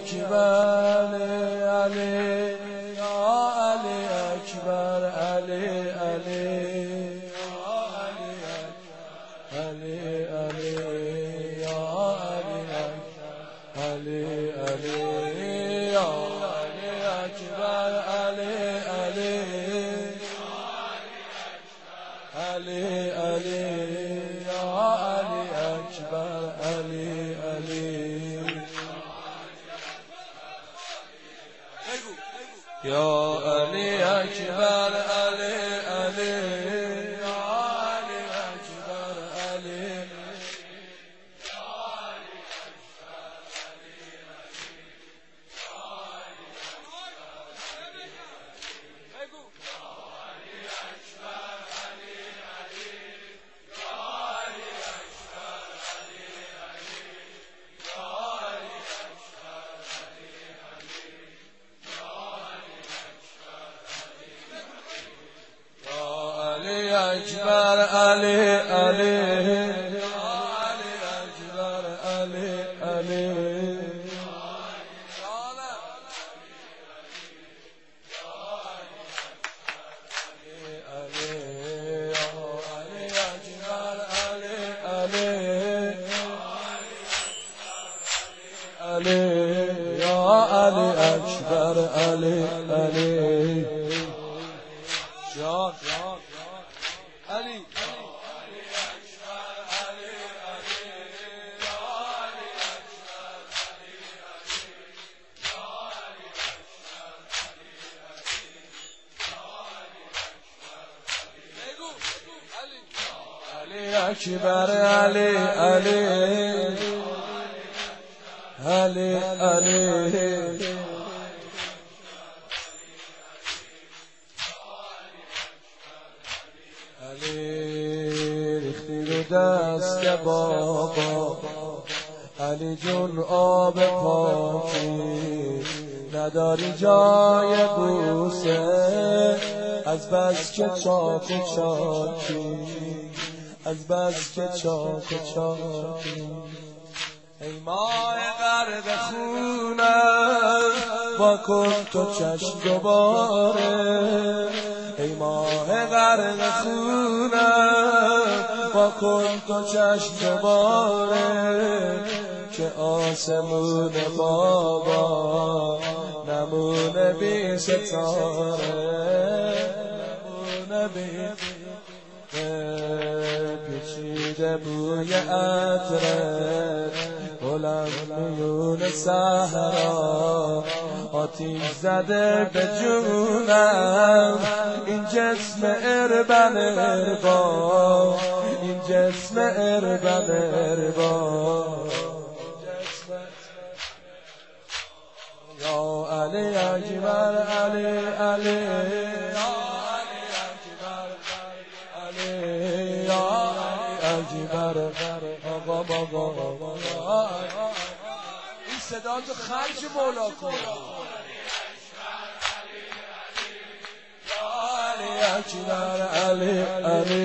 اکبر علی یا علی اکبر علی علی یا علی علی علی یا علی علی علی یا علی اکبر علی علی علی علی یا علی اکبر علی علی یا علی اکبر علی علی یا علی اکبر علی اکبر علی علی علی اکبر علی علی علی یا علی اکبر علی علی جان علی اکبر علی علی علی علی ریختی رو دست بابا علی جون آب پاکی نداری جای بوسه از بس که چاک و چاکی از بس که چاک و چاکی ای ماه غرق خونم با کن تو چشم دوباره ای ماه غرق خونم با کن تو چشم دوباره که آسمون بابا نمونه بی ستاره نمونه بی پیچیده بوی عطرت بلند میون صحرا آتیش زده به جونم این جسم اربن اربا این جسم اربن اربا یا علی اکبر علی علی یا علی اکبر علی یا علی اکبر این صدا تو خرج مولا کن یا علی اکبر علی علی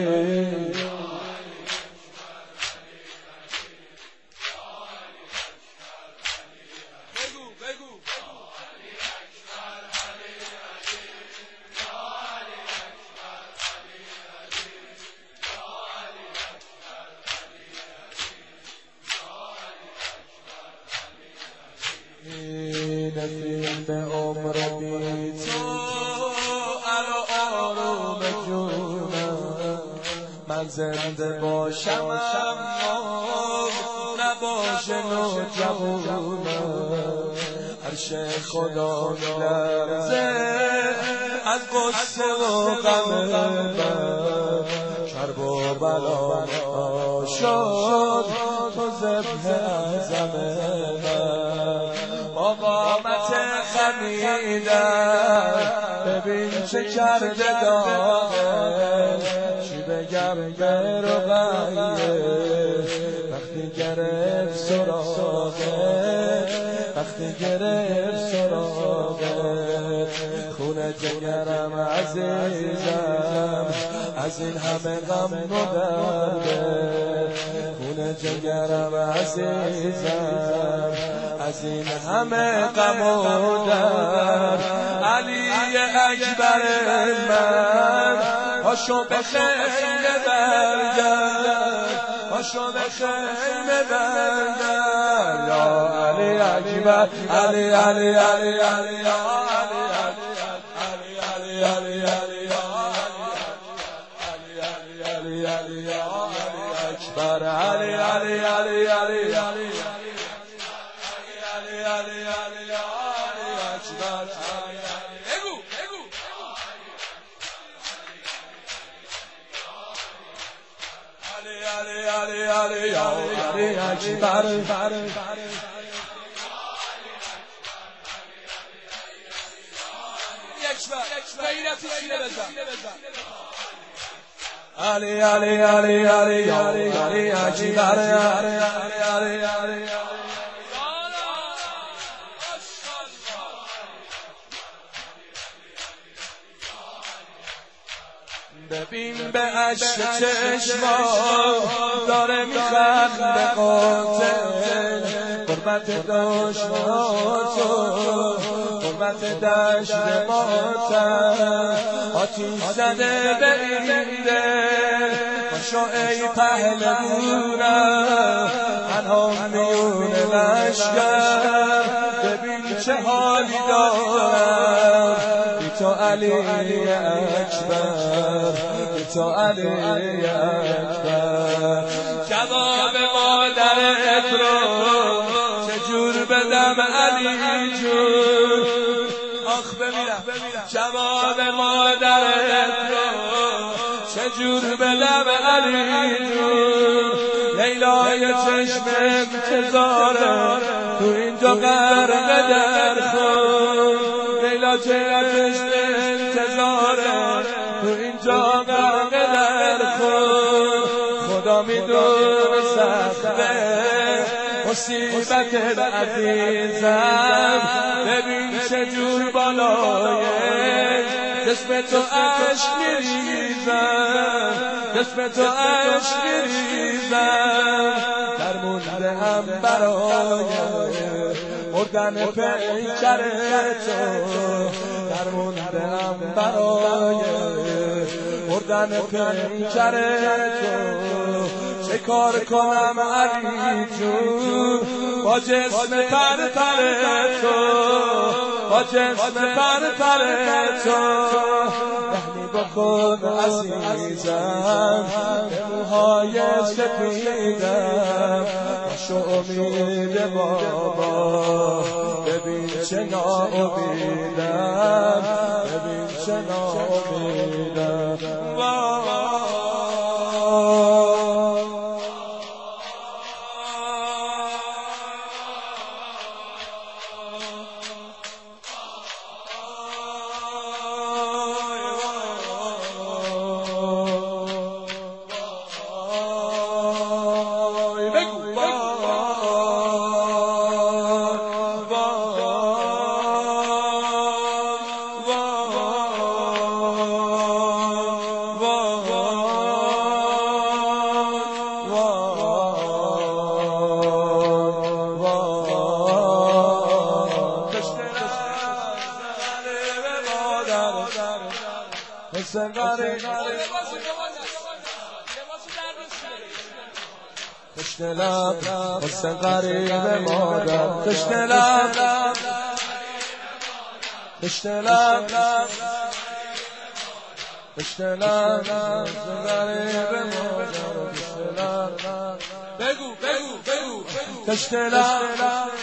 نفیم به عمر بی تو الو آروم جونم من زنده باشم نباشه نوجوانم عرش خدا میلرزه از قصه و غم من کرب و بلا شد تو ذبح اعظم من با قامت خمیدن ببین چه کرده داغه چی بگم به رقیه وقتی گرفت سراغه وقتی گرفت سراغه خونه جگرم عزیزم از این همه غم و درده خونه جگرم عزیزم از این همه غم و درد. علی اکبر من پاشو به خیمه برگرد، پاشو به خیمه برگرد یا علی اکبر. علی علی علی علی یا علی علی علی علی علی یا علی علی یا علی اکبر. علی علی علی علی علی علی علی علی یا علی اکبر. بگو بگو علی علی علی علی یا علی اکبر. علی علی علی علی علی اکبر. علی علی ببین به عشق چشما داره میخنده قاتل، قربت دشمناتو قربت دشت ماتم، آتیش زده به این دل پاشو ای پهلوانم، انهام میون لشکر ببین چه حالی دارم، بی تو علی اکبر، بی تو علی اکبر. جواب مادرت رو چجور بدم علی جون، آخ بمیرم. جواب مادرت رو چجور بدم علی جون، لیلای چشم انتظاره تو اینجا غرق در خون، لیلا چشم انتظاره تو اینجا غرق در خون. خدا میدونه سخته مصیبت عزیزم، ببین چجور بالای جسم تو عشق میریزم، جسم تو عشق میریزم. در مونده هم برای مردن پیکر تو، در مونده هم برای مردن پیکر تو. چه کار کنم علی جون با جسم پر تو، با جسم پر تو. رحمی بکن عزیزم به موهای سپیدم، باشو امید بابا ببین چه ناامیدم، ببین چه ناامیدم. تشنه لب حسن غریب مادر، تشنه لب تشنه لب تشنه لب حسن غریب مادر، تشنه لب. بگو بگو بگو تشنه لب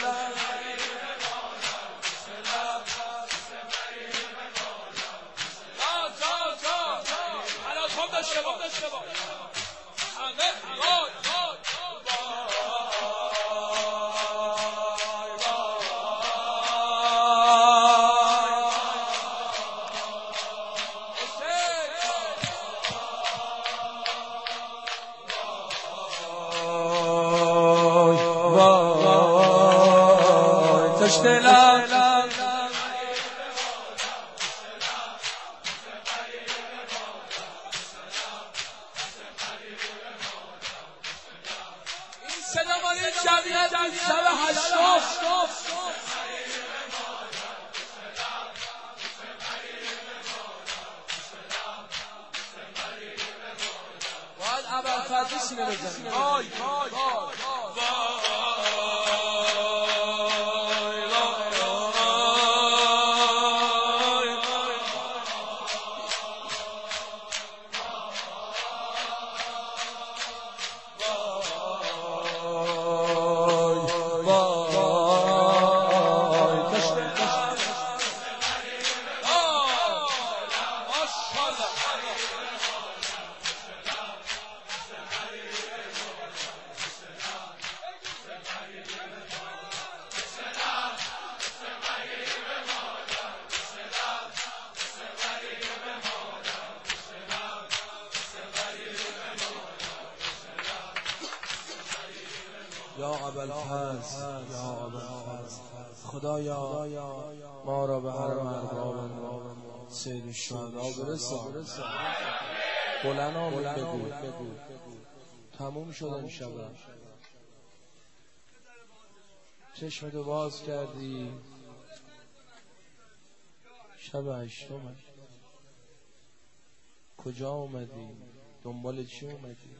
تشنه لب این صدا مالی جمعیت شب هشتم باید ابوالفضل سینه بزنی. وای یا ابوالفضل، خدایا ما را به حرم ارباب سید الشهدا برسان. بلند آمین بگو تموم شد امشب. چشمتو باز کردی شب هشتم، کجا اومدی؟ دنبال چی اومدی؟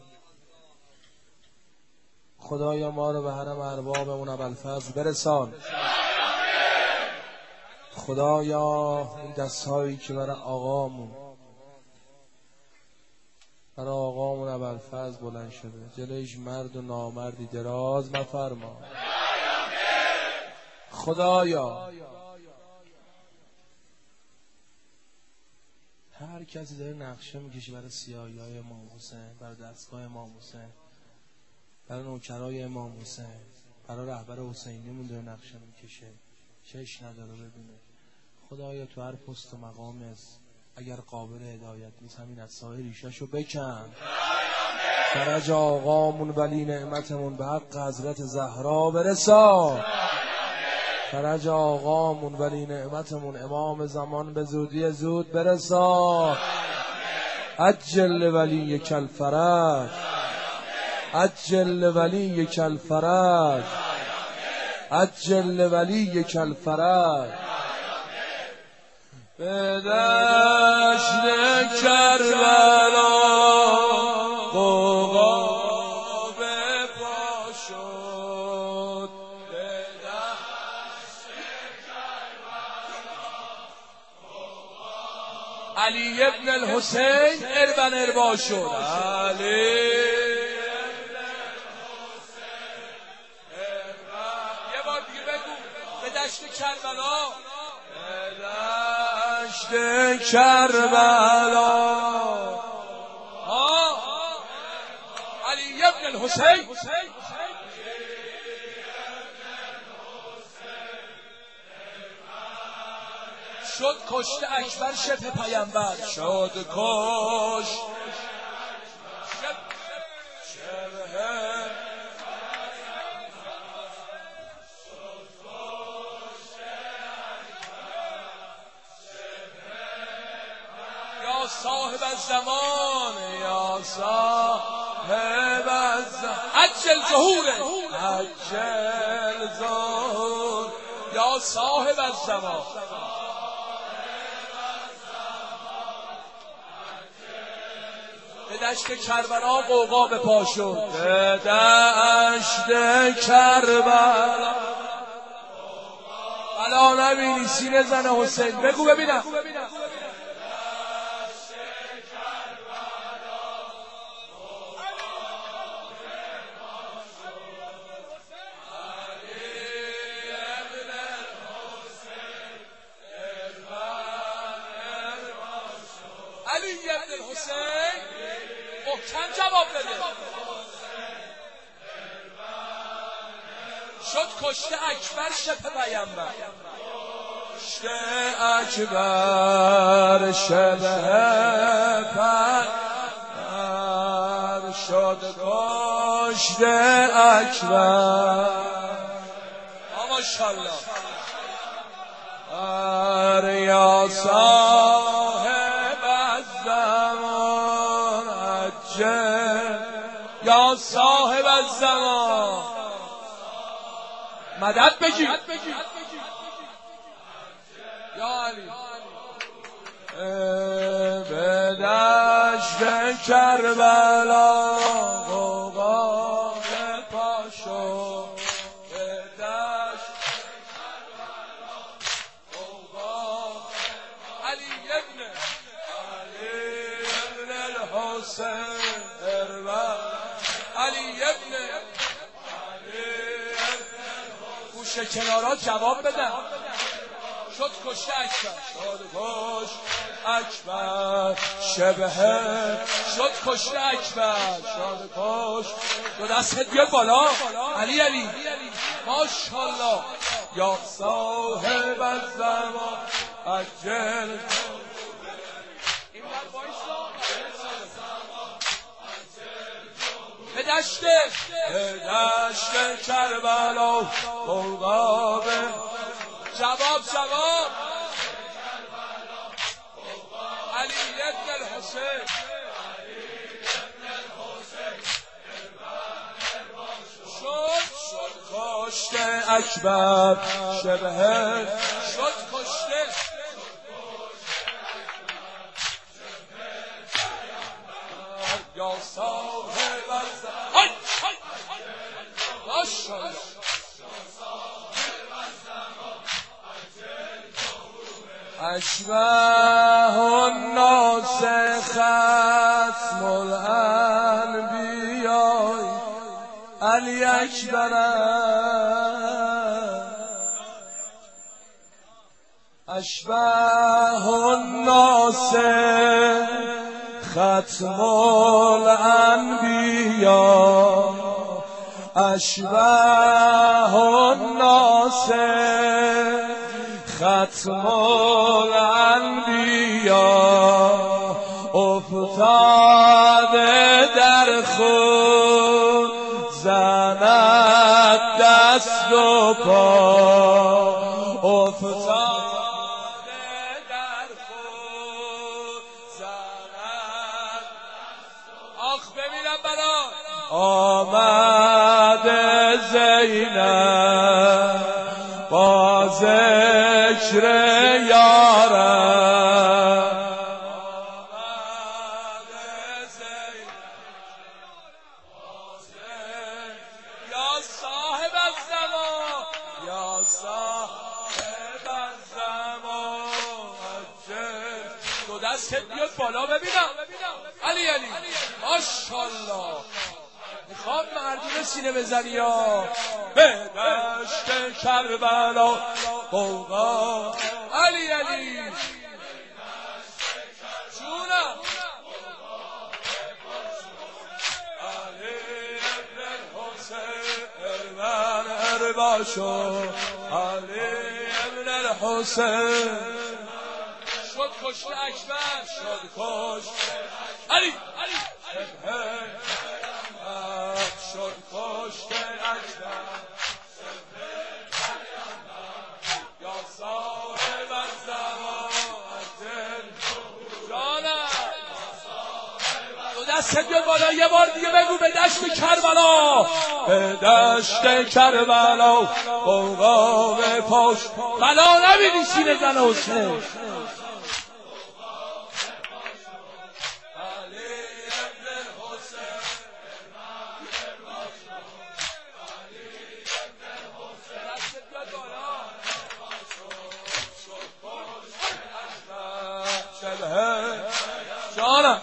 خدایا ما رو به حرم اربابمون ابوالفضل برسان. خدایا این دستهایی که برای آقامون ابوالفضل بلند شده جلویش مرد و نامردی دراز مفرما. خدایا هر کسی داره نقشه میکشه برای سیاهی‌های امام حسین، برای دستگاه امام حسین، برای نوکرای امام حسین، برای رهبر حسینیمون داره نقشه میکشه، چش نداره ببینه. خدایا تو هر پست و مقامی است اگر قابل هدایت نیست همین از سایه ریشاشو بکن. فرج آقامون ولی نعمتمون به حق حضرت زهرا برسا. فرج آقامون ولی نعمتمون امام زمان به زودی زود برسا. عجل ولی کل فرج، عجل ولی کل فرج، عجل ولی کل فرج. به دشت کربلا غوغا به پا شد. به دشت کربلا غوغا علی ابن الحسین اربن اربا شد. علی دشت کربلا، دشت کربلا علی ابن الحسین شد کشته اکبر شبه پیامبر. شد کشت صاحب الزمان، یا صاحب الزمان عجل ظهوره، عجل ظهور یا صاحب الزمان. به دشت کربلا غوغا به پا شد. به دشت کربلا بلا نبینی سینه زن حسین. بگو ببینم. علی ابن الحسین محکم جواب بده. شد کشته اکبر شبه پیامبر. کشته اکبر شبه پیامبر. شد کشته اکبر. ماشاءالله. یا صاحب الزمان عجل، یا صاحب الزمان مدد بگیر یا علی. به دشت کربلا غوغا پاشو، به دشت کربلا غوغا. علی ابن الحسین اربع، علی ابن گوشه کنارا جواب بدن. شد کشته اکبر، شد کش اکبر شبه، شد کشته اکبر، شد کش. دو دستت بیاد بالا علی علی ماشاءالله. یا صاحب الزمان عجل. به دشت کربلا غوغا. جواب علی ابن الحسین، شد کشته اکبر شبه، شد کشته یا صاحب الزمان. ماشاءالله. اشبه الناس ختم الانبیاء علی اکبر. اشبه الناس ختم الانبیاء، اشبه الناس ختم الانبیاء. افتاده در خود زند دست و پا، افتاده در خود زند. آخ ببینم برا آمد زینب با ذکر یارم، آمد زینب با ذکر. یا صاحب الزمان، یا صاحب الزمان عجل. دو دستت بیاد بالا ببینم علی علی ماشاءالله. میخوام مردون سینه بزنی یا. به دشت کربلا غوغا علی علی جونم. علی ابن الحسین اربع شو، علی ابن الحسین شد کشته اکبر، شد کشته علی شد کشته اکبر یا صاحب الزمان عجل. جانم دو دستت بیاد بالا یه بار دیگه بگو. به دشت کربلا، به دشت کربلا غوغا پاش. بلا نبینی سینه زن حسین. جانم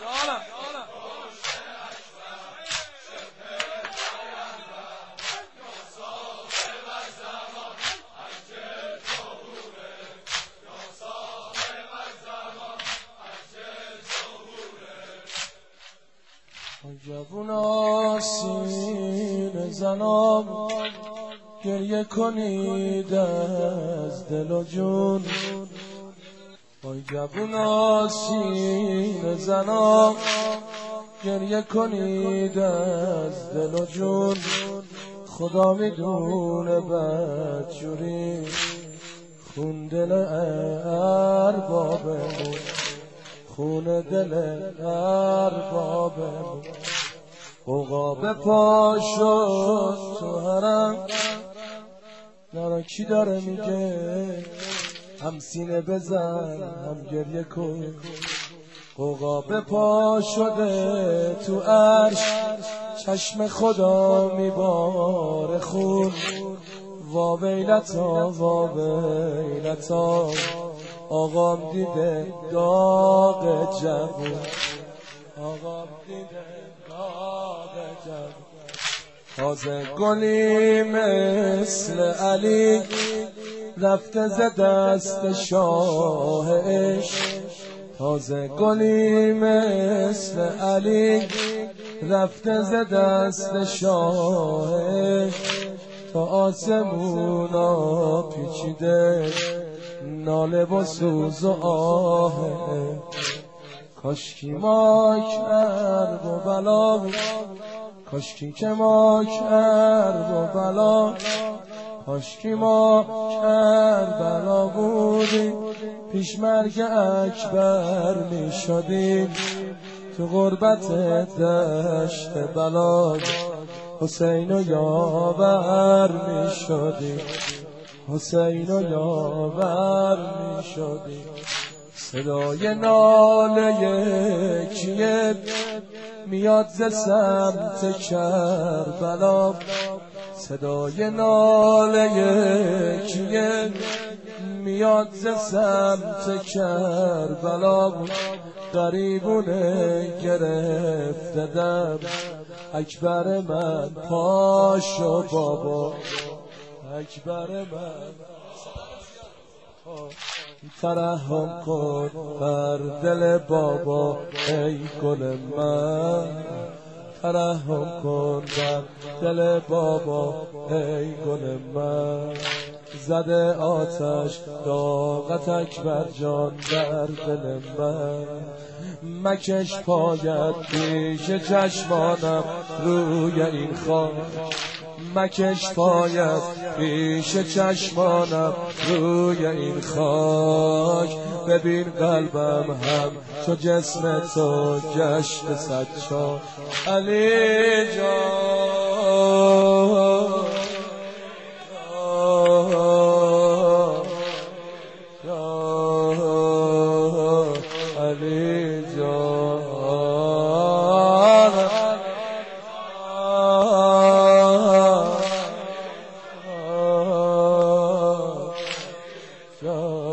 جوونا سینه زنام گریه کنید از دل و جون. وای جوونا سینه زنام گریه کنید از دل و جون. خدا میدونه بدجوری خون دل اربابمون، خون دل اربابمون. عقاب پا شد تو حرم نارا کی داره میگه هم سینه بزن هم گریه کن، قوقا به پا شده تو عرش، چشم خدا میباره خون. وا ویلتا وا ویلتا، آقام دیده داغ جوون، آقام دیده داغ جوون. تازه گلی مثل علی رفته ز دست شاه عشق، تازه گلی مثل علی رفته ز دست شاه عشق. تا آسمونا پیچیده ناله و سوز و آه، کاشکی ما کرب و بلا، کاشکی که ما کرب و بلا، کاشکی ما کربلا بودیم، پیش مرگ اکبر می شدیم، تو غربت دشت بلا حسین و یاور می شدیم، حسین و یاور می شدیم. صدای ناله کیه میاد ز سمت کربلا، صدای ناله کیه میاد ز سمت کربلا. غریبونه گرفته دم، اکبر من پاشو بابا، اکبر من ترحم کن بر دل بابا، ای گل من ترحم کن بر دل بابا، ای گل من. زده آتش داغت اکبر جان در دل من، مکش پایت پیش چشمانم روی این خاک، مکش پایت پیش چشمانم روی این خاک. ببین قلبم هم چو جسم تو گشت صد چاک، علی جان علی جان جان